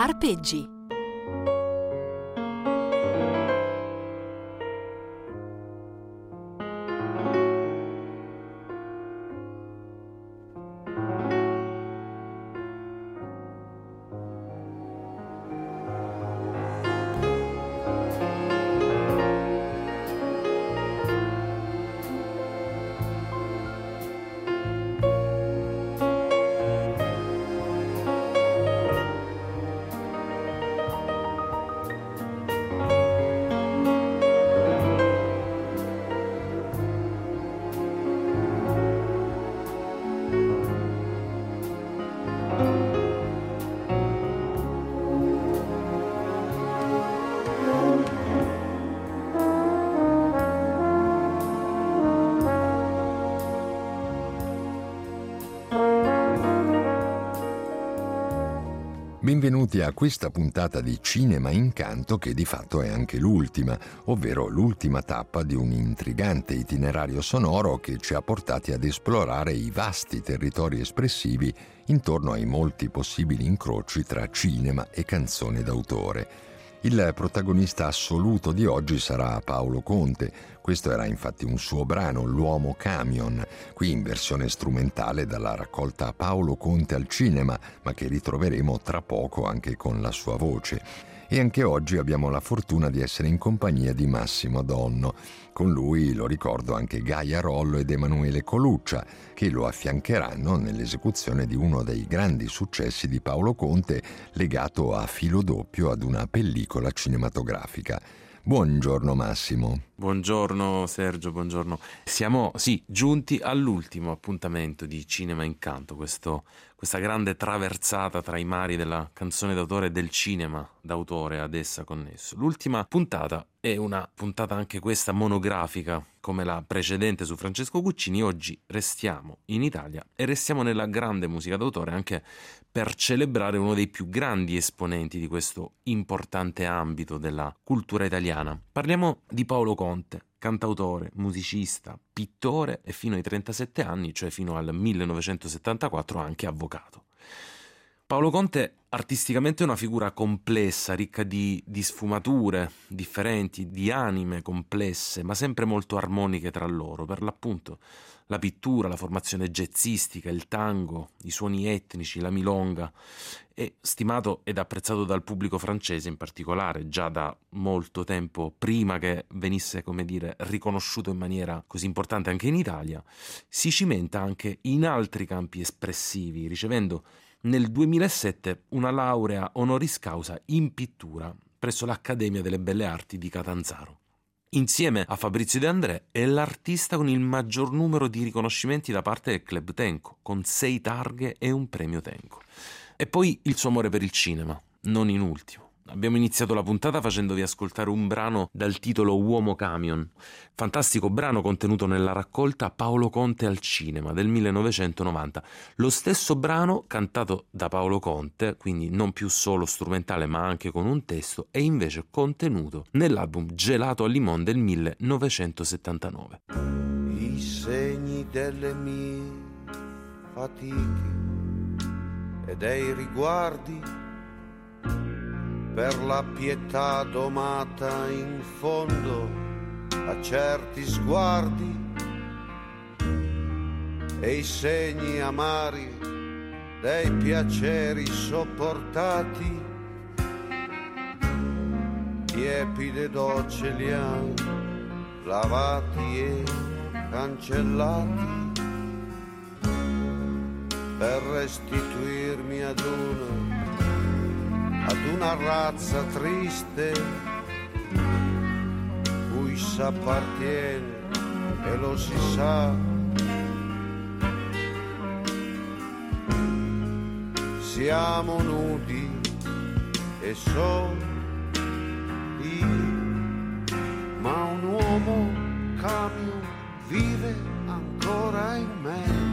Arpeggi. Benvenuti a questa puntata di Cinema in Canto, che di fatto è anche l'ultima, ovvero l'ultima tappa di un intrigante itinerario sonoro che ci ha portati ad esplorare i vasti territori espressivi intorno ai molti possibili incroci tra cinema e canzone d'autore. Il protagonista assoluto di oggi sarà Paolo Conte. Questo era infatti un suo brano, L'Uomo Camion, qui in versione strumentale dalla raccolta Paolo Conte al cinema, ma che ritroveremo tra poco anche con la sua voce. E anche oggi abbiamo la fortuna di essere in compagnia di Massimo Donno. Con lui, lo ricordo, anche Gaia Rollo ed Emanuele Coluccia, che lo affiancheranno nell'esecuzione di uno dei grandi successi di Paolo Conte, legato a filo doppio ad una pellicola cinematografica. Buongiorno Massimo. Buongiorno Sergio, buongiorno. Siamo giunti all'ultimo appuntamento di Cinema in Canto, questa grande traversata tra i mari della canzone d'autore e del cinema d'autore ad essa connesso. L'ultima puntata è una puntata anche questa monografica, come la precedente su Francesco Guccini. Oggi restiamo in Italia e restiamo nella grande musica d'autore, anche per celebrare uno dei più grandi esponenti di questo importante ambito della cultura italiana. Parliamo di Paolo Conte, cantautore, musicista, pittore e fino ai 37 anni, cioè fino al 1974, anche avvocato. Paolo Conte artisticamente è una figura complessa, ricca di sfumature differenti, di anime complesse, ma sempre molto armoniche tra loro. Per l'appunto la pittura, la formazione jazzistica, il tango, i suoni etnici, la milonga. È stimato ed apprezzato dal pubblico francese in particolare, già da molto tempo prima che venisse, riconosciuto in maniera così importante anche in Italia. Si cimenta anche in altri campi espressivi, ricevendo nel 2007 una laurea honoris causa in pittura presso l'Accademia delle Belle Arti di Catanzaro. Insieme a Fabrizio De André è l'artista con il maggior numero di riconoscimenti da parte del Club Tenco, con 6 targhe e un premio Tenco. E poi il suo amore per il cinema, non in ultimo. Abbiamo iniziato la puntata facendovi ascoltare un brano dal titolo Uomo Camion, fantastico brano contenuto nella raccolta Paolo Conte al cinema del 1990. Lo stesso brano cantato da Paolo Conte, quindi non più solo strumentale ma anche con un testo, è invece contenuto nell'album Gelato al Limon del 1979. I segni delle mie fatiche e dei riguardi per la pietà domata in fondo a certi sguardi e i segni amari dei piaceri sopportati, tiepide docce li han lavati e cancellati per restituirmi ad una razza triste cui s'appartiene e lo si sa. Siamo nudi e soli, ma un uomo camion vive ancora in me.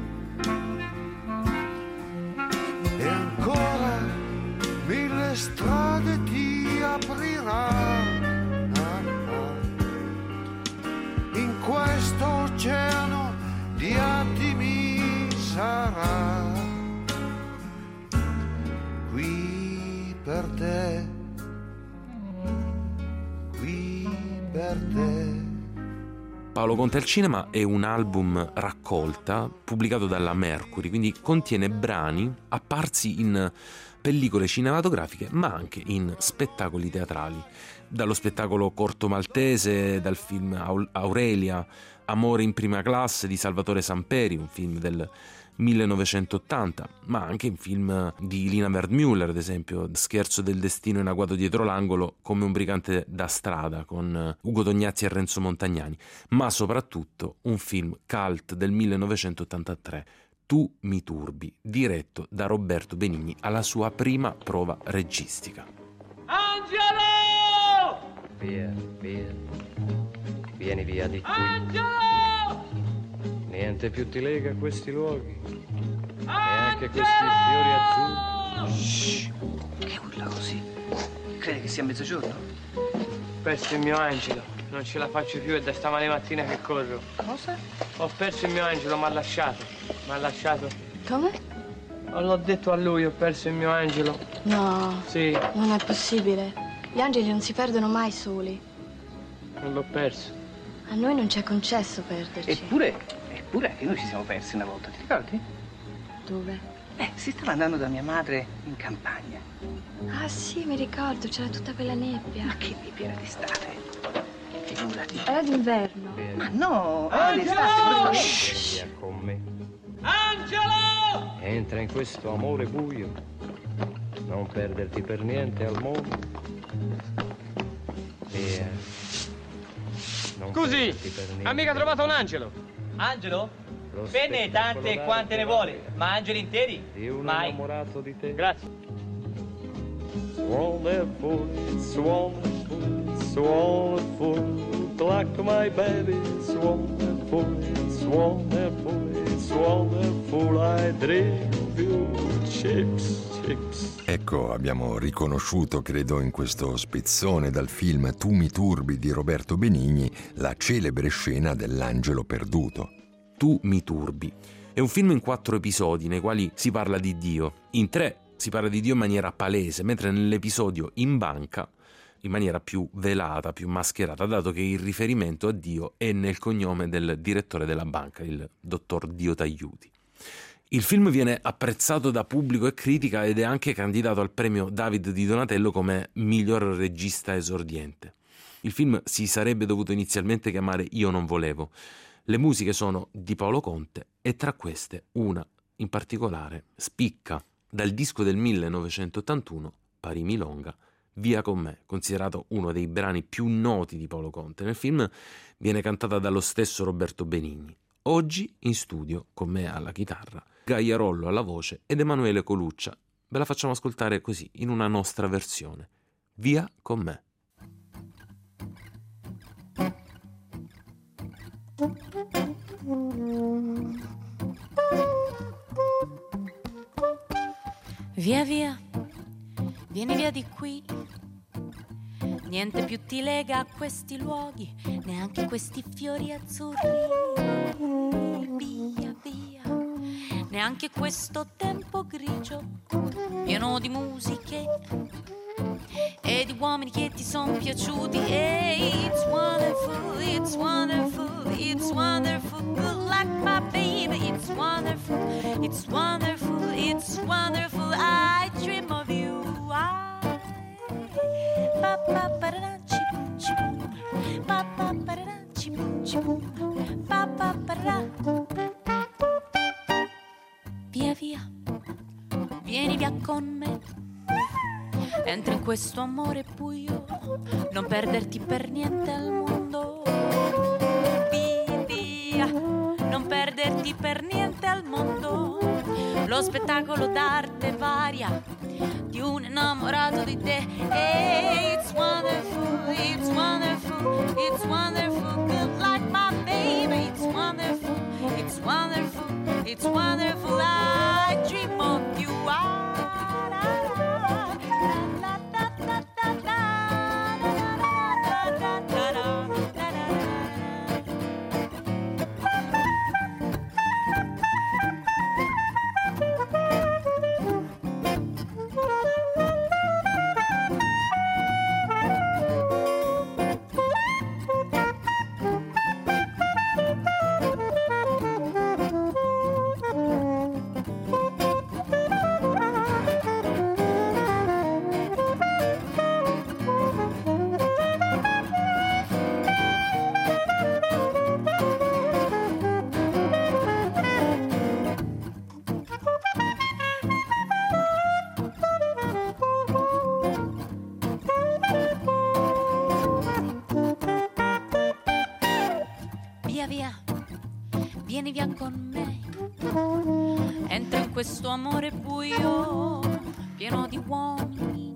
E ancora 1000 strade ti aprirà in questo oceano di attimi sarà qui te, qui per te. Paolo Conte al cinema è un album raccolta pubblicato dalla Mercury, quindi contiene brani apparsi in pellicole cinematografiche ma anche in spettacoli teatrali. Dallo spettacolo Corto Maltese, dal film Aurelia, Amore in prima classe di Salvatore Samperi, un film del 1980, ma anche in film di Lina Wertmüller, ad esempio Scherzo del destino in agguato dietro l'angolo, Come un brigante da strada con Ugo Tognazzi e Renzo Montagnani, ma soprattutto un film cult del 1983, Tu mi turbi, diretto da Roberto Benigni alla sua prima prova registica. Angelo! Via, vieni via di qui. Angelo! Niente più ti lega a questi luoghi, neanche Angelo! questi fiori azzurri. Shh, che urla così? Crede che sia mezzogiorno? Ho perso il mio angelo, non ce la faccio più, è da stamane mattina che corro. Cosa? Ho perso il mio angelo, mi ha lasciato. Come? L'ho detto a lui, ho perso il mio angelo. No, Sì, non è possibile. Gli angeli non si perdono mai soli. non l'ho perso. A noi non ci è concesso perderci. Eppure anche noi ci siamo persi una volta, ti ricordi? Dove? Si stava andando da mia madre in campagna. Ah sì, mi ricordo, c'era tutta quella nebbia. Ma che nebbia era d'estate? Figurati. Era d'inverno. Ma no, era d'estate. Shh. Via con me. Angelo! Entra in questo amore buio, non perderti per niente al mondo. Via. Non Scusi, perderti per niente. ha mica trovato un angelo? Angelo? Lo Penne spettacolo tante d'arte quante ne vuole, ma angeli interi? di un Mai. innamorato di te. Grazie. It's wonderful, it's wonderful, it's wonderful to like my baby. It's wonderful, it's wonderful, it's wonderful. I dream of you, chips. Ecco, abbiamo riconosciuto, credo, in questo spezzone dal film Tu mi turbi di Roberto Benigni, la celebre scena dell'angelo perduto. Tu mi turbi è un film in 4 episodi nei quali si parla di Dio. In 3 si parla di Dio in maniera palese, mentre nell'episodio In banca in maniera più velata, più mascherata, dato che il riferimento a Dio è nel cognome del direttore della banca, il dottor Dio Tagliuti. Il film viene apprezzato da pubblico e critica ed è anche candidato al premio David di Donatello come miglior regista esordiente. Il film si sarebbe dovuto inizialmente chiamare Io non volevo. Le musiche sono di Paolo Conte e tra queste una in particolare spicca dal disco del 1981, Pari Milonga, Via con me, considerato uno dei brani più noti di Paolo Conte. Nel film viene cantata dallo stesso Roberto Benigni. Oggi in studio con me alla chitarra, Gaia Rollo alla voce ed Emanuele Coluccia. Ve la facciamo ascoltare così, in una nostra versione. Via con me. Via via, vieni via di qui. Niente più ti lega a questi luoghi, neanche questi fiori azzurri. Via via, neanche questo tempo grigio, pieno di musiche e di uomini che ti sono piaciuti. Hey, it's wonderful, it's wonderful, it's wonderful, good luck my baby. It's wonderful, it's wonderful, it's wonderful, I dream of you. Via via, vieni via con me. Entra in questo amore buio, non perderti per niente al mondo. Via via, non perderti per niente al mondo. Lo spettacolo d'arte varia di un innamorato di te. Hey, it's wonderful, it's wonderful, it's wonderful, good like my baby. It's wonderful, it's wonderful, it's wonderful, I dream of you. via via, vieni via con me. Entro in questo amore buio, pieno di uomini.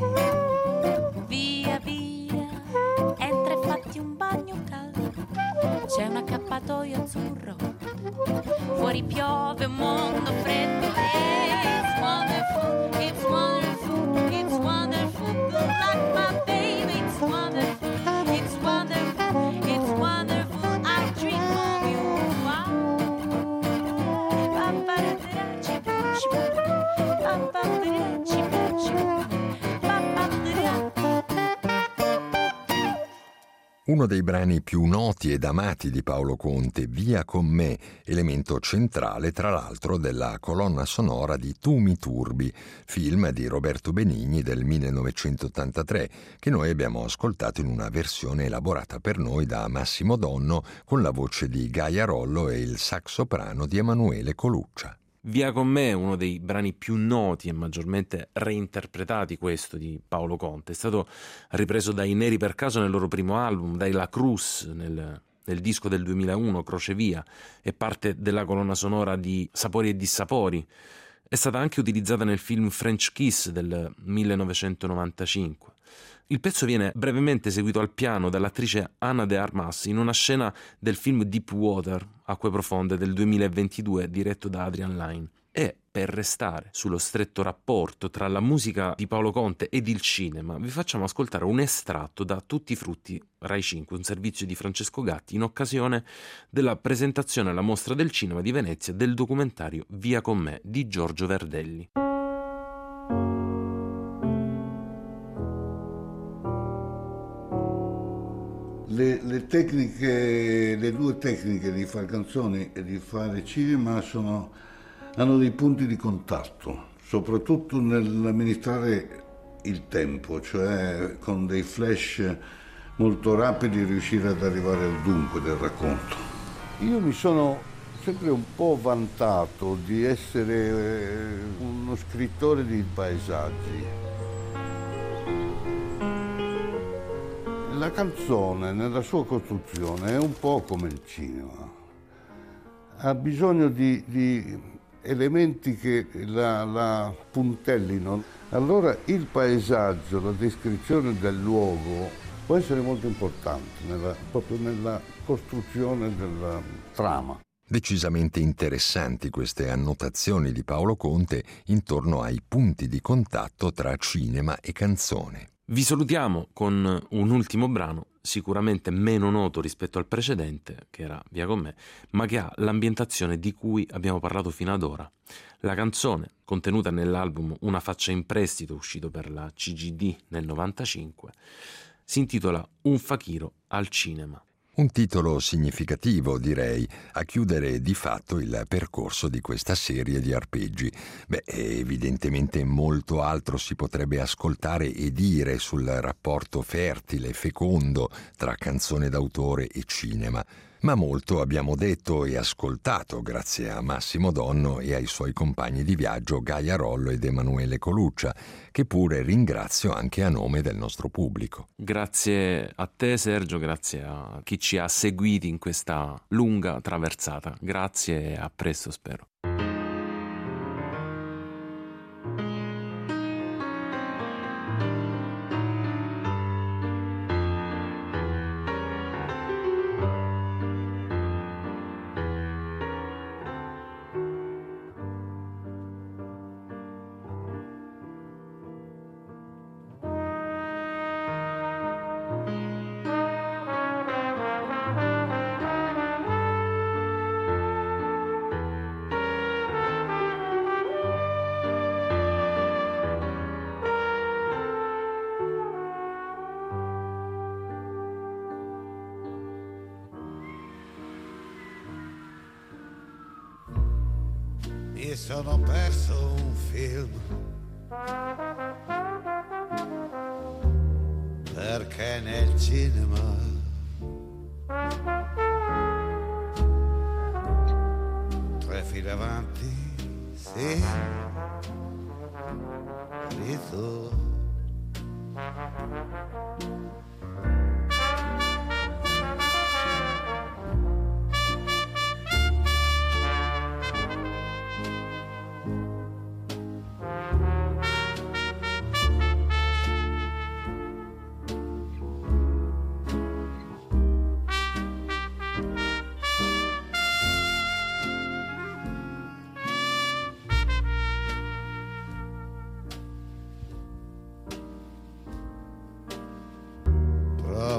Via via, entra e fatti un bagno caldo. C'è un accappatoio azzurro, fuori piove un mondo freddo. It's wonderful, it's wonderful, it's wonderful, like my baby. It's wonderful, it's wonderful, it's wonderful, I dream of you. Uno dei brani più noti ed amati di Paolo Conte, Via con me, elemento centrale tra l'altro della colonna sonora di Tu mi turbi, film di Roberto Benigni del 1983, che noi abbiamo ascoltato in una versione elaborata per noi da Massimo Donno con la voce di Gaia Rollo e il sax soprano di Emanuele Coluccia. Via con me è uno dei brani più noti e maggiormente reinterpretati, questo di Paolo Conte. È stato ripreso dai Neri per caso nel loro primo album, dai La Cruz nel disco del 2001, Crocevia, e parte della colonna sonora di Sapori e Dissapori. È stata anche utilizzata nel film French Kiss del 1995. Il pezzo viene brevemente eseguito al piano dall'attrice Ana de Armas in una scena del film Deep Water, Acque Profonde, del 2022, diretto da Adrian Lyne. E, per restare sullo stretto rapporto tra la musica di Paolo Conte ed il cinema, vi facciamo ascoltare un estratto da Tutti i frutti, Rai 5, un servizio di Francesco Gatti, in occasione della presentazione alla Mostra del Cinema di Venezia del documentario Via con me di Giorgio Verdelli. Le tecniche, le due tecniche di fare canzoni e di fare cinema hanno dei punti di contatto, soprattutto nell'amministrare il tempo, cioè con dei flash molto rapidi riuscire ad arrivare al dunque del racconto. Io mi sono sempre un po' vantato di essere uno scrittore di paesaggi. La canzone nella sua costruzione è un po' come il cinema, ha bisogno di elementi che la puntellino. Allora il paesaggio, la descrizione del luogo può essere molto importante proprio nella costruzione della trama. Decisamente interessanti queste annotazioni di Paolo Conte intorno ai punti di contatto tra cinema e canzone. Vi salutiamo con un ultimo brano, sicuramente meno noto rispetto al precedente, che era Via con me, ma che ha l'ambientazione di cui abbiamo parlato fino ad ora. La canzone, contenuta nell'album Una faccia in prestito, uscito per la CGD nel 95, si intitola Un fakiro al cinema. Un titolo significativo, direi, a chiudere di fatto il percorso di questa serie di arpeggi. Evidentemente molto altro si potrebbe ascoltare e dire sul rapporto fertile, fecondo tra canzone d'autore e cinema. Ma molto abbiamo detto e ascoltato grazie a Massimo Donno e ai suoi compagni di viaggio Gaia Rollo ed Emanuele Coluccia, che pure ringrazio anche a nome del nostro pubblico. Grazie a te Sergio, grazie a chi ci ha seguiti in questa lunga traversata. Grazie e a presto, spero. Mi sono perso un film perché nel cinema tre file avanti, sì, riso.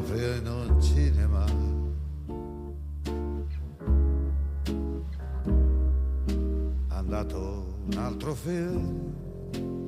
proprio in un cinema. È andato un altro film